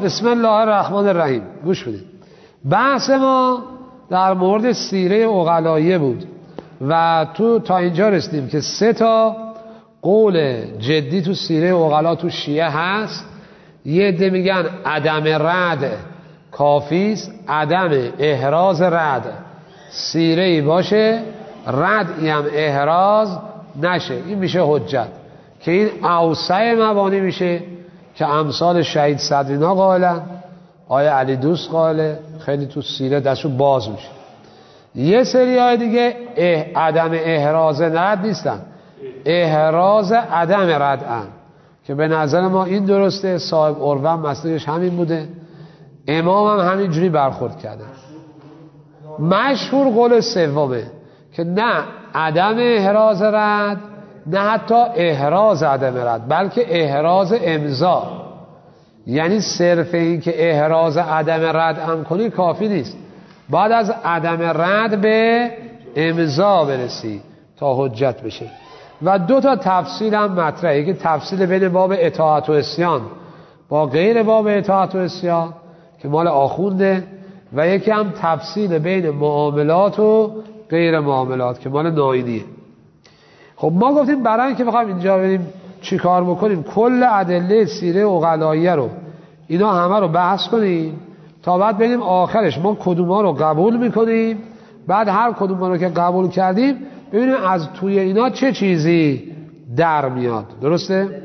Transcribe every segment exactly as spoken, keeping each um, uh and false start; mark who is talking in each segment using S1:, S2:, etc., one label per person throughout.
S1: بسم الله الرحمن الرحیم. گوش بدید. بحث ما در مورد سیره عقلاییه بود و تو تا اینجا رسیدیم که سه تا قول جدی تو سیره عقلا تو شیعه هست. یه عده میگن عدم رد کافیست، عدم احراز رد سیره‌ای باشه، ردی هم احراز نشه، این میشه حجت، که این اوسع مبانی میشه که امثال شهید صدرینا قائلن، آیه علی دوست قائله، خیلی تو سیره دستشو باز میشه. یه سری های دیگه اه عدم احراز رد نیستن، احراز عدم رد هم، که به نظر ما این درسته. صاحب عروه مسئلهش همین بوده، امام هم همین جوری برخورد کرده. مشهور قول سومه که نه عدم احراز رد، نه حتی احراز عدم رد، بلکه احراز امضا. یعنی صرف این که احراز عدم رد هم کنی کافی نیست، باید از عدم رد به امضا برسی تا حجت بشه. و دو تا تفصیل هم مطرحه، یکی تفصیل بین باب اطاعت و عصیان با غیر باب اطاعت و عصیان که مال آخونده، و یکی هم تفصیل بین معاملات و غیر معاملات که مال نایینیه. خب ما گفتیم برای اینکه بخوایم اینجا بریم چی کار بکنیم، کل ادله سیره عقلاییه رو اینا همه رو بحث کنیم تا بعد بریم آخرش ما کدوما رو قبول میکنیم، بعد هر کدوما رو که قبول کردیم ببینیم از توی اینا چه چیزی در میاد. درسته؟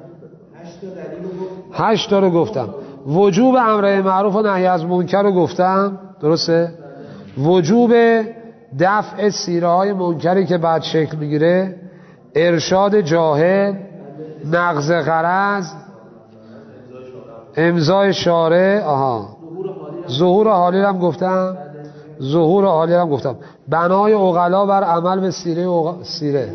S1: هشت تا رو گفتم. وجوب امر معروف و نهی از منکر رو گفتم. درسته؟ وجوب دفع سیره های منکری که بعد شکل میگیره، ارشاد جاهل، نقض غرض، امضای شارع، آها ظهور حالی هم گفتم، ظهور حالی هم گفتم، بنای عقلا بر عمل به سیره اغ... سیره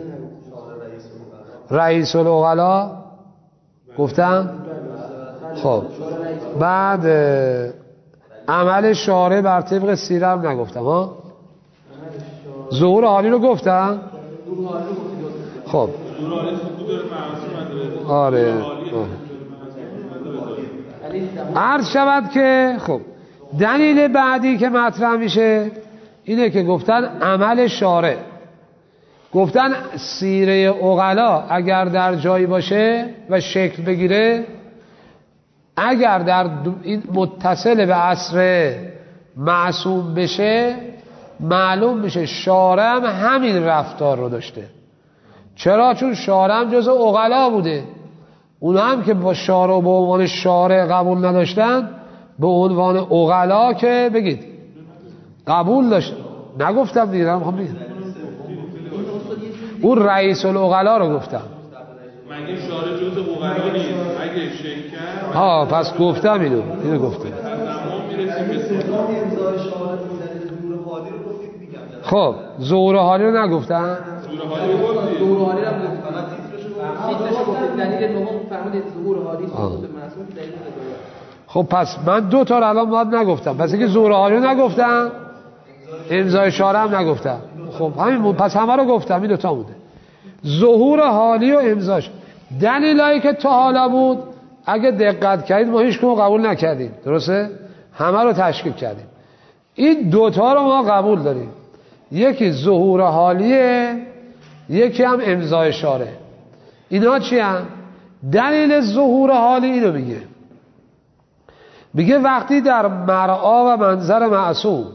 S1: رئیس العقلا گفتم. خب بعد عمل شارع بر طبق سیره هم نگفتم ها. ظهور حالی رو گفتم. خب آره عرض شود که خب دلیل بعدی که مطرح میشه اینه که گفتن عمل شارع، گفتن سیره عقلا اگر در جایی باشه و شکل بگیره، اگر در این متصل به عصر معصوم بشه، معلوم میشه شارع هم همین رفتار رو داشته. چرا؟ چون شارع هم جز عقلا بوده. اونا هم که با شارع به عنوان شارع قبول نداشتن، به عنوان عقلا که بگید قبول داشت. نگفتم دیگه، دارم میخوام بگم اون رئیس العقلا رو گفتم.
S2: مگه شارع جز عقلا نیست؟ مگه شکر
S1: ها پس گفتم اینو اینو گفتم. خب ظهور حالی رو نگفتم.
S2: ظهور حالی رو
S1: خب پس من دو تا رو الان باید نگفتم، پس اینکه ظهور حالی رو نگفتم، امضای شارع هم نگفتم. خب همین بود، پس همه رو گفتم، این دو تا بوده، ظهور حالی و امضاش. دلیلایی که تا حالا بود اگه دقت کردید ما هیچ کدوم قبول نکردیم. درسته؟ همه رو تشکیل کردیم. این دوتا رو ما قبول داریم، یکی ظهور حالیه، یکی هم امضای شارع. اینا چی هم؟ دلیل ظهور حالی اینو میگه، میگه وقتی در مرعا و منظر معصوم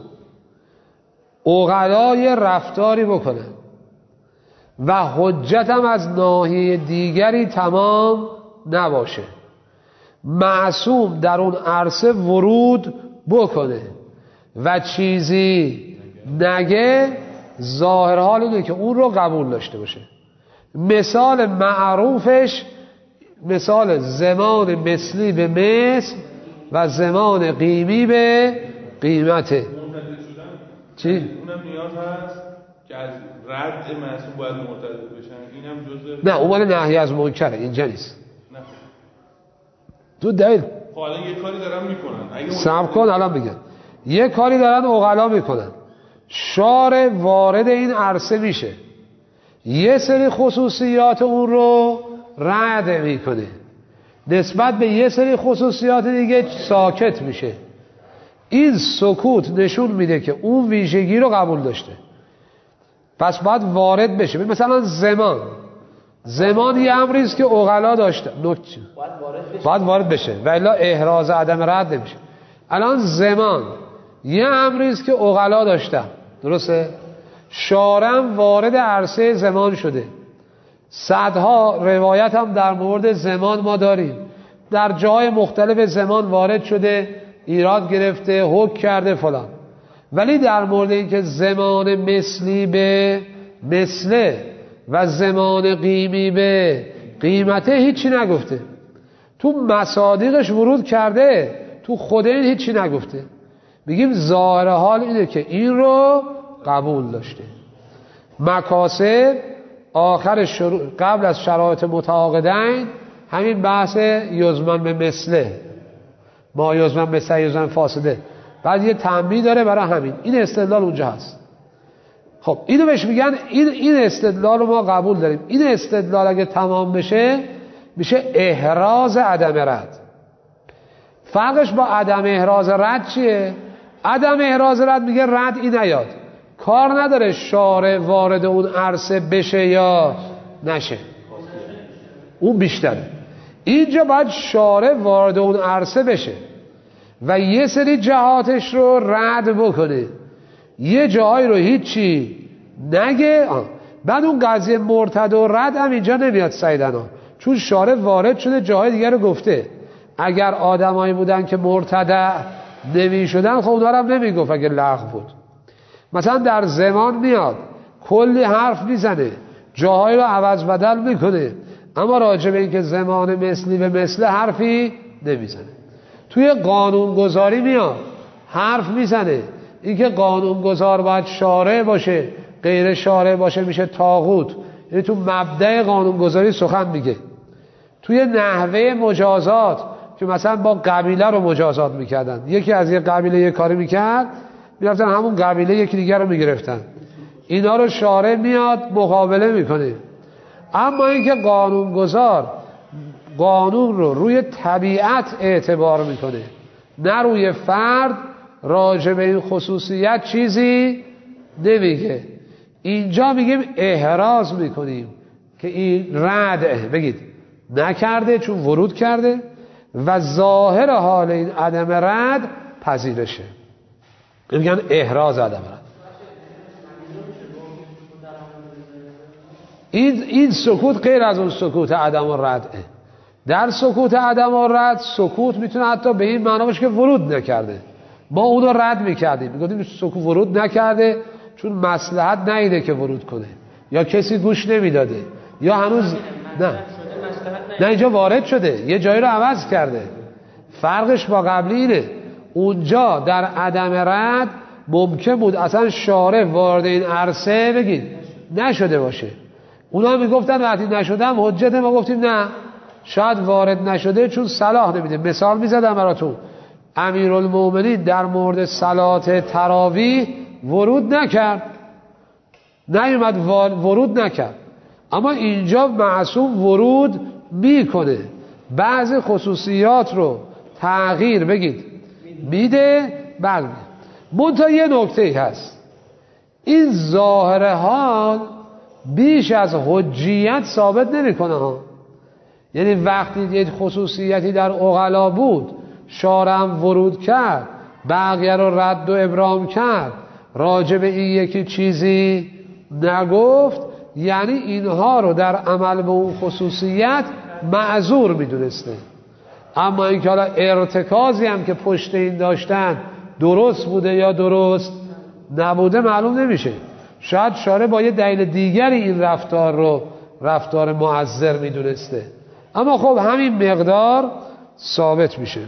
S1: عقلا یه رفتاری بکنه و حجت هم از ناحیه دیگری تمام نباشه، معصوم در اون عرصه ورود بکنه و چیزی نگه، ظاهر حال اینه که اون رو قبول داشته باشه. مثال معروفش مثال زمان مثلی به مثل و زمان قیمی به قیمته. چی؟
S2: اونم نیاز هست که از رد معصوم باید مرتد بشن، اینم جزء
S1: نه اون مال نهی از منکره، اینجا نیست.
S2: نه
S1: تو دلیل
S2: خب الان یه کاری دارن میکنن،
S1: صبر کن الان میگن یه کاری دارن عقلا میکنن، شارع وارد این عرصه میشه، یه سری خصوصیات اون رو رد میکنه، نسبت به یه سری خصوصیات دیگه ساکت میشه. این سکوت نشون میده که اون ویژگی رو قبول داشته، پس باید وارد بشه. مثلا زمان، زمان یه امریست که عقلا داشته، نکته باید وارد بشه و الا احراز عدم رد نمیشه. الان زمان یه امریست که عقلا داشته، درسته؟ شارم وارد عرصه زمان شده. صدها روایت هم در مورد زمان ما داریم، در جای مختلف زمان وارد شده، ایراد گرفته، حکم کرده فلان. ولی در مورد اینکه زمان مثلی به مثله و زمان قیمی به قیمته هیچی نگفته. تو مصادیقش ورود کرده، تو خود این هیچی نگفته. میگیم ظاهر حال اینه که این رو قبول داشته. مکاسب آخر شروع قبل از شرایط متعاقدین همین بحث یزمن به مثله، ما یزمن به سه یزمن فاسده، بعد یه تنبیه داره برای همین. این استدلال اونجا هست. خب اینو بهش میگن این این استدلال رو ما قبول داریم. این استدلال اگه تمام بشه میشه احراز عدم رد. فرقش با عدم احراز رد چیه؟ عدم احراز رد میگه رد این نیاد، کار نداره شارع وارد اون عرصه بشه یا نشه، اون بیشتره. اینجا باید شارع وارد اون عرصه بشه و یه سری جهاتش رو رد بکنه، یه جایی رو هیچی نگه. آه. بعد اون قضیه مرتد و رد هم اینجا نمیاد سیدنا، چون شارع وارد شده جاهای دیگر رو گفته. اگر آدمایی بودن که مرتد نمی شدن خب اونا رو هم نمی گفت اگر لغو بود. مثلا در زمان میاد کلی حرف میزنه، جاهایی رو عوض بدل میکنه، اما راجع به این که زمان مثلی به مثل حرفی نمیزنه. توی قانونگذاری میاد حرف میزنه، این که قانونگذار باید شارع باشه، غیر شارع باشه میشه طاغوت. یعنی تو مبدأ قانونگذاری سخن میگه. توی نحوه مجازات که مثلا با قبیله رو مجازات میکردن، یکی از یه قبیله یه کاری میکرد میرفتن همون قبیله یکی دیگر رو میگرفتن، اینا رو شارع میاد مقابله میکنه. اما اینکه قانونگذار قانون رو روی طبیعت اعتبار میکنه نه روی فرد، راجع به این خصوصیت چیزی نمیگه. اینجا میگیم احراز میکنیم که این رد بگید نکرده چون ورود کرده و ظاهر حال این عدم رد پذیرشه، میگن احراز عدم رد. این این سکوت غیر از اون سکوت عدم و رده. در سکوت عدم و رد سکوت میتونه حتی به این معنی باشه که ورود نکرده، ما اون رو رد میکردیم، میگفتیم سکوت ورود نکرده چون مصلحت نیده که ورود کنه، یا کسی گوش نمیداده، یا هنوز نه نه اینجا وارد شده یه جایی رو عوض کرده. فرقش با قبلی اینه، اونجا در عدم رد ممکن بود اصلا شارع وارد این عرصه بگید نشده باشه، اونا میگفتن وقتی نشدم حجت، ما گفتیم نه شاید وارد نشده چون صلاح نمیده. مثال میزدم براتون، امیرالمومنین در مورد صلات تراویح ورود نکرد، نیومد ورود نکرد، اما اینجا معصوم ورود میکنه، بعضی خصوصیات رو تغییر بگید میده. بله منتها یه نکته هست، این ظاهر حال بیش از حجیت ثابت نمیکنه ها. یعنی وقتی یه خصوصیتی در عقلا بود شارع ورود کرد، بقیه رو رد و ابرام کرد، راجع به این یکی چیزی نگفت، یعنی اینها رو در عمل به اون خصوصیت معذور میدونسته. اما این که حالا ارتکازی هم که پشت این داشتن درست بوده یا درست نبوده معلوم نمیشه. شاید شارع با یه دلیل دیگری این رفتار رو رفتار معذر میدونسته، اما خب همین مقدار ثابت میشه.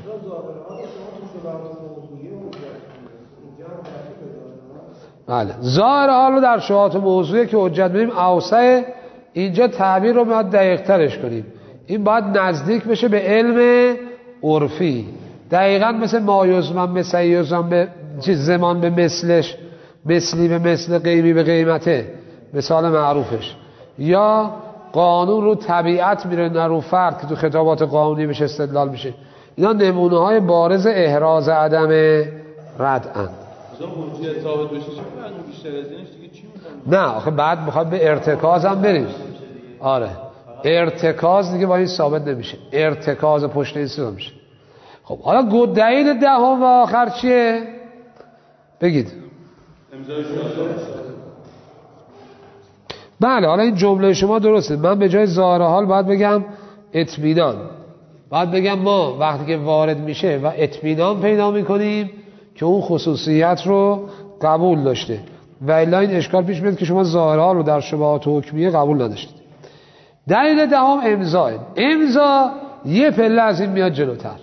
S1: بله ظاهر حال رو در شبهات موضوعی که حجت می‌بینیم اوسع، اینجا تعبیر رو باید دقیق ترش کنیم، این باید نزدیک بشه به علم عرفی، دقیقاً مثل ما یزمن مثل یزمن به چیز زمان به مثلش، مثلی به مثل قیمی به قیمته مثال معروفش، یا قانون رو طبیعت میره نه رو فرد که تو خطابات قانونی بهش استدلال میشه. اینا نمونه های بارز احراز عدم ردعن.
S2: مثلا حجیت ثابت بشه چه فرقی بیشتر از اینش دیگه چی می‌کنه؟
S1: نه آخه بعد میخواد به ارتکاز هم بریم. آره ارتکاز دیگه با این ثابت نمیشه، ارتکاز پشت این ثابت میشه. خب حالا دلیل دهم و آخر چیه؟ بگید.
S2: امضای شاهد.
S1: بله حالا این جمله شما درسته. من به جای ظاهر حال باید بگم اطمینان. باید بگم ما وقتی که وارد میشه و اطمینان پیدا میکنیم که اون خصوصیت رو قبول داشته و الا این اشکال پیش میاد که شما ظاهر حال رو در شبهات حکمیه قبول نداشتید. دلیل دهم امضا. امضا یه پله از این میاد جلوتر.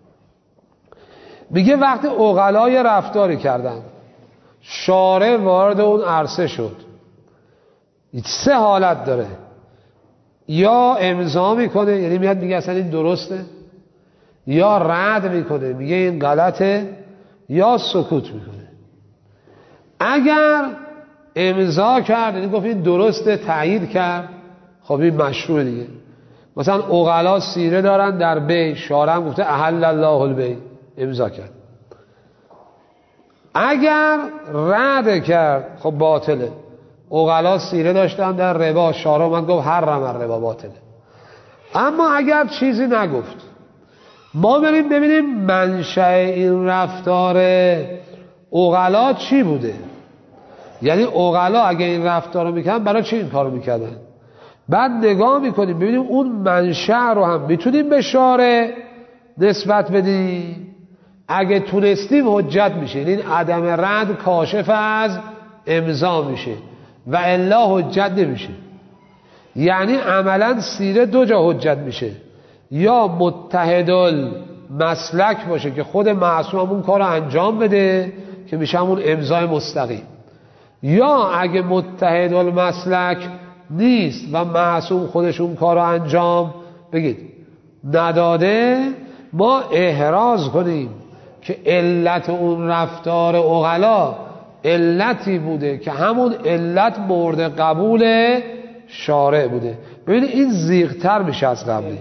S1: میگه وقتی عقلای رفتاری کردن، شارع وارد اون عرصه شد، سه حالت داره. یا امضا میکنه، یعنی میاد میگه اصلا این درسته، یا رد میکنه میگه این غلطه، یا سکوت میکنه. اگر امضا کرد یعنی گفت این درسته، تایید کرد، خب این مشروع دیگه. مثلا عقلا سیره دارن در بی، شارع هم گفته احل الله البی، امضا کرد. اگر رد کرد خب باطله. عقلا سیره داشتن در ربا، شارع اومد گفت حرم الربا، باطله. اما اگر چیزی نگفت، ما بریم ببینیم منشأ این رفتار عقلا چی بوده. یعنی عقلا اگه این رفتار رو میکنن برای چی این کار رو میکردن؟ بعد نگاه میکنیم ببینیم اون منشأ رو هم میتونیم به شارع نسبت بدیم. اگه تونستیم حجت میشه، این عدم رد کاشف از امضا میشه و الا حجت نمیشه. یعنی عملا سیره دو جا حجت میشه، یا متحدالمسلک باشه که خود معصوم اون کار رو انجام بده که میشه همون امضای مستقیم، یا اگه متحدالمسلک نیست و معصوم خودش اون کار رو انجام بگید نداده، ما احراز کنیم که علت اون رفتار عقلا علتی بوده که همون علت مورد قبول شارع بوده. ببینید این زیغ‌تر میشه از قبلی.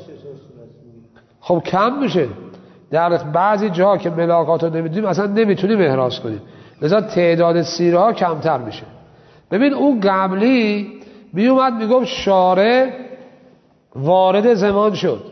S1: خب کم میشه. در بعضی جاها که ملاکات رو نمیدونیم اصلا نمیتونیم احراز کنیم، لذا تعداد سیره ها کمتر میشه. ببین اون قبلی میومد میگفت شارع وارد زمان شد،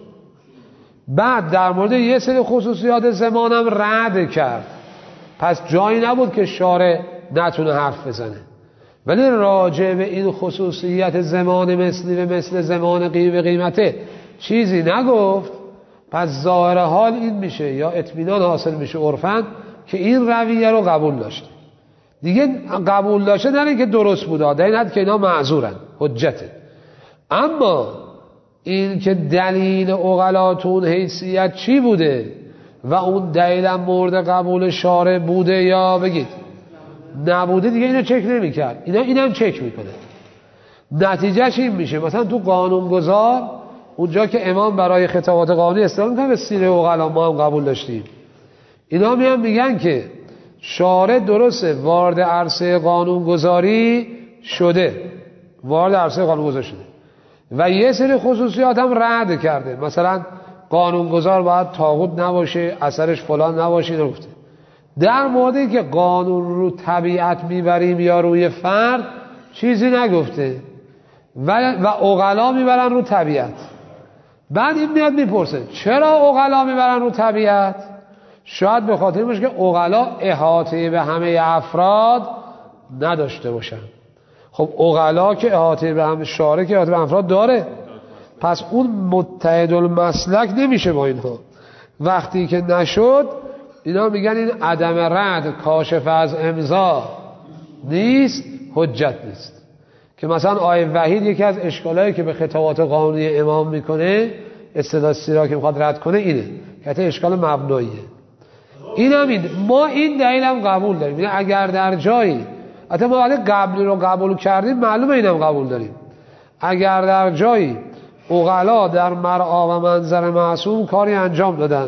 S1: بعد در مورد یه سری خصوصیات زمان هم رد کرد، پس جایی نبود که شارع نتونه حرف بزنه. ولی راجع به این خصوصیت زمان مثلی و مثل زمان قیمت و قیمته چیزی نگفت، پس ظاهر حال این میشه یا اطمینان حاصل میشه عرفاً که این رویه رو قبول داشته. دیگه قبول داشته نه که درست بوده، در این حد که اینا معذورن، حجته. اما این که دلیل عقلاتون حیثیت چی بوده و اون دلیل مورد قبول شارع بوده یا بگید نبوده، دیگه اینو چک نمی کرد. اینا اینم چک میکنه. نتیجهش این میشه مثلا تو قانونگذار اونجا که امام برای خطابات قانونی استفاده میکنه به سیره عقلا ما هم قبول داشتیم، اینا میان میگن که شارع درسته وارد عرصه قانونگذاری شده، وارد عرصه قانونگذاری شده و یه سری خصوصیات هم رد کرده. مثلا قانونگذار باید طاغوت نباشه، اثرش فلان نباشه، نگفته. در موردی که قانون رو طبیعت میبریم یا روی فرد چیزی نگفته و و عقلا میبرن رو طبیعت. بعد این میاد میپرسه چرا عقلا میبرن رو طبیعت؟ شاید به خاطر باشه که عقلا احاطه به همه افراد نداشته باشن. خب عقلا که احاطه به همه شارع که احاطه به افراد داره، پس اون متحدالمسلک نمیشه با اینها. وقتی که نشد اینا میگن این عدم رد کاشف از امضا نیست، حجت نیست. که مثلا آیه وحید یکی از اشکالایی که به خطابات قانونی امام میکنه، استدلال سیره که میخواد رد کنه اینه که اشکال مبناییه. این هم این ما این دلیل هم قبول داریم. یعنی اگر در جایی حتی ما وقتی قبلی رو قبول کردیم معلومه اینم قبول داریم، اگر در جایی عقلا در مرعا و منظر معصوم کاری انجام دادن،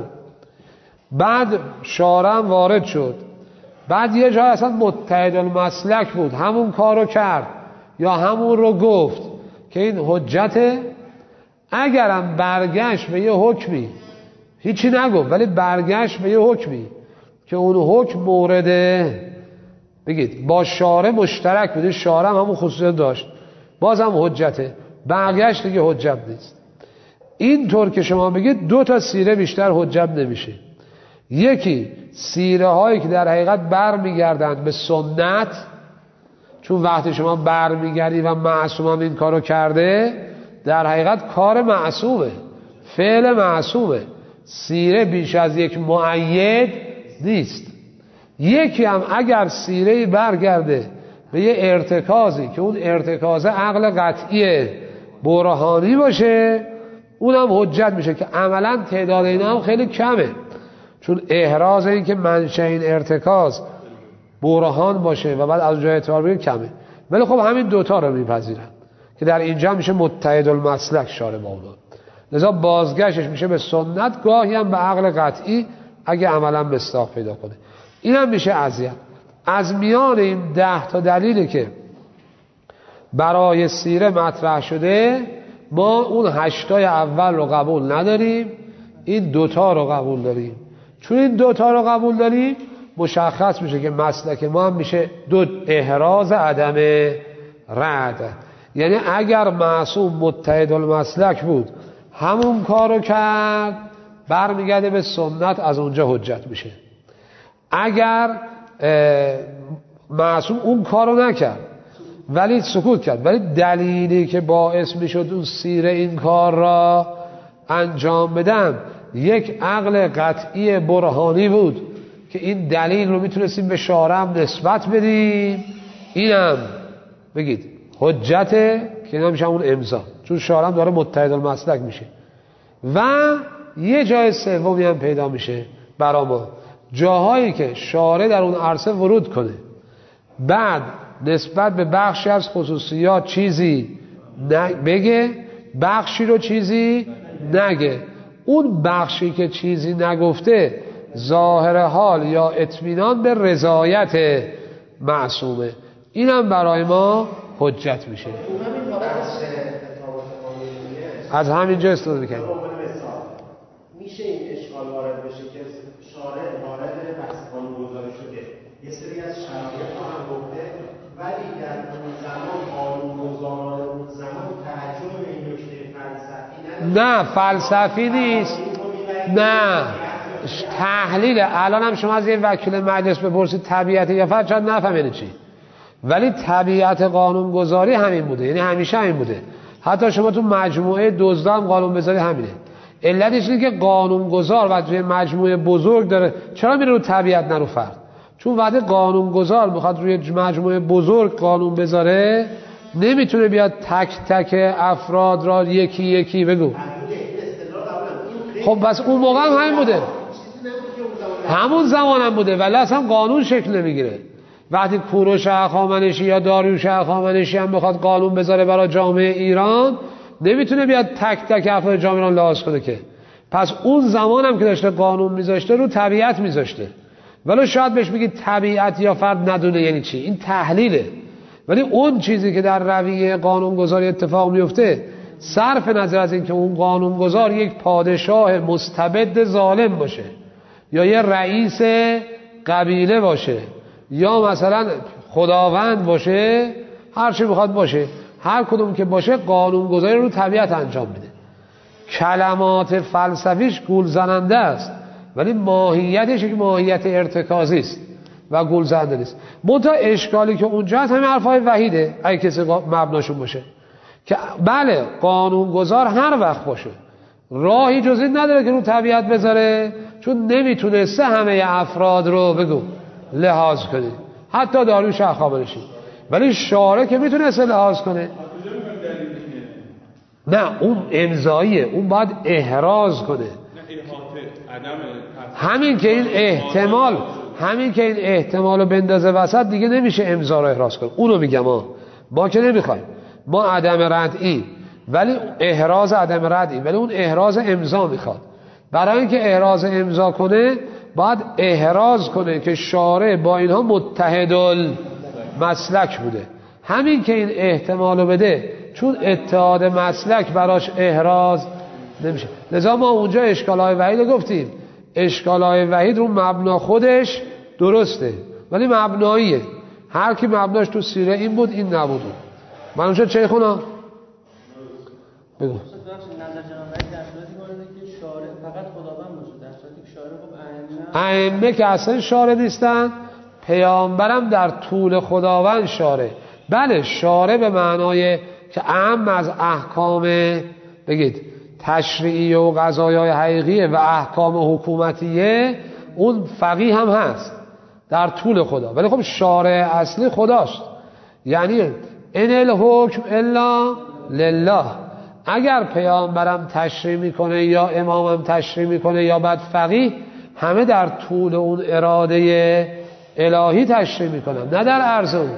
S1: بعد شارع وارد شد، بعد یه جای اصلا متحدالمسلک بود همون کارو کرد یا همون رو گفت که این حجته. اگرم برگشت به یه حکمی هیچی نگفت ولی برگشت به یه حکمی که اون حکم مورده بگید با شارع مشترک بوده، شارع هم همون خصوصیت داشت، باز هم حجته، برگشت دیگه حجت نیست. اینطور که شما بگید دو تا سیره بیشتر حجت نمیشه. یکی سیره هایی که در حقیقت بر میگردند به سنت، چون وقتی شما بر میگردی و معصوم هم این کارو کرده، در حقیقت کار معصومه، فعل معصومه، سیره بیش از یک مؤید نیست. یکی هم اگر سیره برگرده به یه ارتکازی که اون ارتکاز عقل قطعی برهانی باشه، اونم حجت میشه که عملا تعداد اینا هم خیلی کمه، چون احراز این که منشأ این ارتکاز برهان باشه و بعد از جای اعتبار بگیر کمه. ولی خب همین دوتا رو میپذیرن که در اینجا میشه متحد المسلک شارع با اونا، لذا بازگشتش میشه به سنت، گاهی هم به عقل قطعی اگه عملا مصداق پیدا کنه. این هم میشه اذیت. از میان این ده تا دلیلی که برای سیره مطرح شده، ما اون هشتای اول رو قبول نداریم، این دوتا رو قبول داریم. چون این دوتا رو قبول داریم مشخص میشه که مسلک ما هم میشه دو احراز عدم رد. یعنی اگر معصوم متحد المسلک بود همون کارو کرد، برمیگرده به سنت، از اونجا حجت میشه. اگر معصوم اون کارو نکرد ولی سکوت کرد، ولی دلیلی که باعث میشد اون سیره این کار را انجام بدن یک عقل قطعی برهانی بود که این دلیل رو میتونستیم به شارع هم نسبت بدیم، اینم بگید حجته که اینا میشه اون امضا، چون شارع هم داره متحد المسلک میشه. و یه جای سومی هم پیدا میشه برا ما، جاهایی که شارع در اون عرصه ورود کنه، بعد نسبت به بخشی از خصوصیات چیزی بگه، بخشی رو چیزی نگه. اون بخشی که چیزی نگفته ظاهر حال یا اطمینان به رضایت معصومه، اینم برای ما حجت میشه. از همینجا استفاده میکنیم.
S3: میشه این اشکال وارد بشه که شارع وارد بحث قانون‌گذاری شده، یه سری از شرایط رو هم گفته، ولی در اون زمان قانون‌گذاران اون زمان توجه به این نکته فلسفی نداشتن.
S1: نه فلسفی نیست، نه تحلیل. الان هم شما از یه وکیل مجلس بپرسید طبیعت یا فرد شاید نفهمه چی، ولی طبیعت قانون‌گذاری همین بوده، یعنی همیشه همین بوده. حتی شما تو مجموعه دزدا هم قانون‌گذاری همینه. علتش اینه که قانونگذار و توی مجموعه بزرگ داره، چرا میره رو طبیعت نه رو فرد؟ چون وقتی قانونگذار میخواد روی مجموعه بزرگ قانون بذاره، نمیتونه بیاد تک تک افراد را یکی یکی بگو. خب بس اون موقع هم همین بوده، همون زمان هم بوده، ولی اصلا قانون شکل نمیگیره. وقتی کوروش هخامنشی یا داریوش هخامنشی هم میخواد قانون بذاره برای جامعه ایران، نمیتونه بیاد تک تک افراد جامعه ایران لحاظ کنه که. پس اون زمان هم که داشته قانون میذاشته رو طبیعت میذاشته، ولی شاید بهش بگید طبیعت یا فرد ندونه یعنی چی، این تحلیله. ولی اون چیزی که در رویه قانونگذاری اتفاق میفته، صرف نظر از این که اون قانونگذار یک پادشاه مستبد ظالم باشه یا یه رئیس قبیله باشه یا مثلا خداوند باشه، هر چی بخواد باشه، هر کدوم که باشه قانونگذاری رو طبیعت انجام میده. کلمات فلسفیش گول زننده است، ولی ماهیتش یک ماهیت ارتکازی است و گول زننده نیست. منتها اشکالی که اونجا هست همین حرفای وحیده، اگه کسی مبناشون باشه، که بله قانونگذار هر وقت باشه راهی جز این نداره که رو طبیعت بذاره، چون نمیتونسته همه افراد رو بگو لحاظ کنه، حتی داریوش هخامنشی. ولی شارع که میتونسته لحاظ کنه. نه اون امضاییه، اون باید احراز کنه. همین که این احتمال همین که این احتمال رو بندازه وسط، دیگه نمیشه امضا رو احراز کنه. اونو میگم ما ما که نمیخوایم، ما عدم ردعی، ولی احراز عدم ردعی، ولی اون احراز امضا میخواد. برای اینکه احراز امضا کنه باید احراز کنه که شارع با اینها متحد المسلک بوده. همین که این احتمال رو بده چون اتحاد مسلک براش احراز نمیشه. لذا ما اونجا اشکالای وحید رو گفتیم، اشکالای وحید رو مبنا خودش درسته ولی مبناییه. هر کی مبناش تو سیره این بود این نبود. من اونجا چه خونا بگو ائمه که اصلا شارع نیستن، پیامبرم در طول خداوند شارع. بله شارع به معنای که اهم از احکام بگید تشریعی و قضایای حقیقیه و احکام حکومتیه، اون فقیه هم هست در طول خدا، ولی خب شارع اصلی خداست. یعنی ان الحکم الا لله. اگر پیامبرم تشریع میکنه یا امامم تشریع میکنه یا بعد فقیه، همه در طول اون اراده الهی تشریع میکنن نه در عرض اون.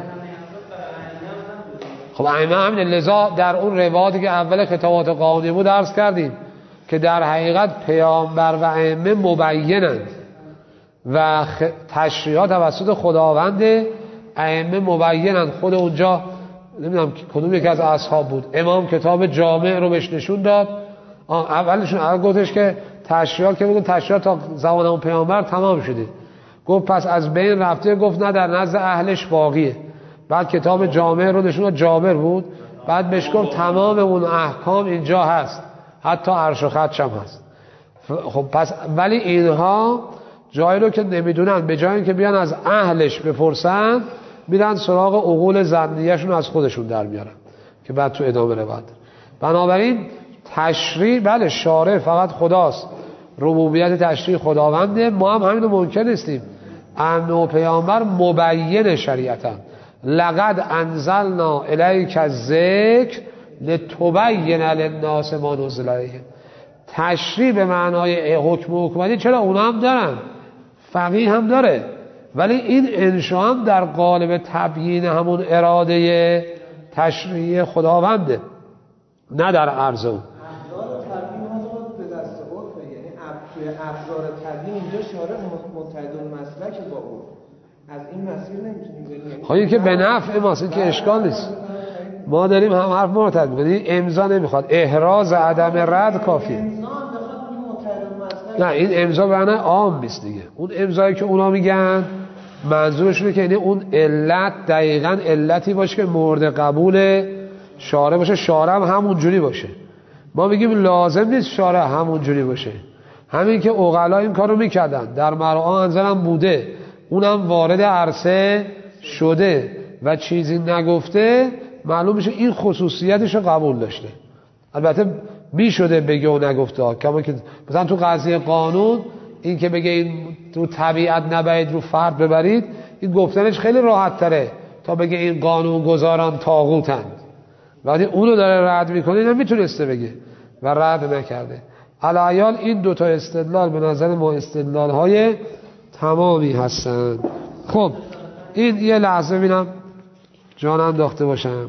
S1: خب ائمه همین. لذا در اون روایاتی که اول کتابات قانونی بود عرض کردیم که در حقیقت پیامبر و ائمه مبینند و تشریعات توسط خداوند، ائمه مبینند. خود اونجا نمیدونم کدوم یکی از اصحاب بود، امام کتاب جامع رو بهش نشون داد. اولشون اول گفتش که تشریعات که بگن تشریعات تا زمان اون پیامبر تمام شده. گفت پس از بین رفته. گفت نه در نزد اهلش باقیه. بعد کتاب جامع رو نشون داد، جابر بود. بعد بهش گفت تمام اون احکام اینجا هست، حتی عرش و خدش هم هست. خب پس ولی اینها جایی رو که نمیدونن، به جای اینکه بیان از اهلش بپرسن میرن سراغ عقول ظنیه‌شون از خودشون در میارن که بعد تو ادامه رو بعد. بنابراین تشریع بله شارع فقط خداست، ربوبیت تشریع خداونده. ما هم همینو منکر نیستیم. ائمه و پیامبر مبین شریعتن. لقد انزلنا الیک الذکر لتبین للناس ما نزل الیهم. تشریع به معنای حکم و حکومتی چرا اونا هم دارن، فقیه هم داره، ولی این انشا هم در قالب تبیین همون اراده تشریعی خداونده نه در عرض اون.
S4: توی ابزار تدوین اینجا شارع متحد مسلک با اون از این مسیر نمیتونیم بریم.
S1: خب این که به نفع ماست، این که اشکال نیست. ما داریم هم حرف مرتد میکنیم. امضا نمیخواد، احراز عدم رد کافیه. نه این امضا به معنی عام نیست دیگه. اون امضایی که اونا میگن منظورشونه که یعنی اون علت دقیقاً علتی باشه که مورد قبول شارع باشه، شارع هم همون جوری باشه. ما میگیم لازم نیست شارع همون جوری باشه. همین که عقلا این کارو میکردن، در مرعا انزلم بوده، اونم وارد عرصه شده و چیزی نگفته، معلوم میشه این خصوصیتشو قبول داشته. البته میشده بگه و نگفته، کما که مثلا تو قضیه قانون این که بگه این تو طبیعت نبرید رو فرد ببرید، این گفتنش خیلی راحت تره تا بگه این قانون گذاران طاغوتند. وقتی اونو داره رد میکنه اینم میتونسته بگه و رد نکرده. علیال این دوتا استدلال به نظر ما استدلال های تمامی هستن. خب این یه لحظه ببینم جان انداخته باشم.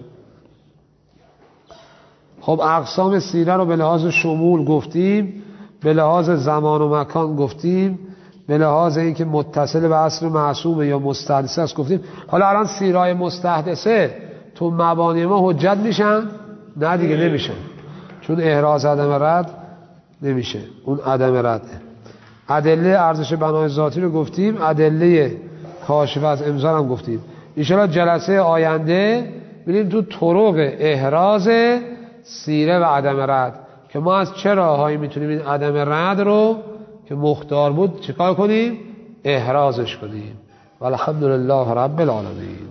S1: خب اقسام سیره رو به لحاظ شمول گفتیم، به لحاظ زمان و مکان گفتیم، به لحاظ اینکه متصل به اصل معصوم یا مستحدثه است گفتیم. حالا الان سیرهای مستحدثه تو مبانی ما حجت میشن؟ نه دیگه نمیشن، چون احراز عدم رد نمیشه، اون عدم رده. ادله ارزش بنای ذاتی رو گفتیم، ادله کاشف از امضا هم گفتیم. ان شاءالله جلسه آینده ببینیم تو طرق احراز سیره و عدم رد که ما از چه راههایی میتونیم این عدم رد رو که مختار بود چیکار کنیم؟ احرازش کنیم. والحمدلله رب العالمین.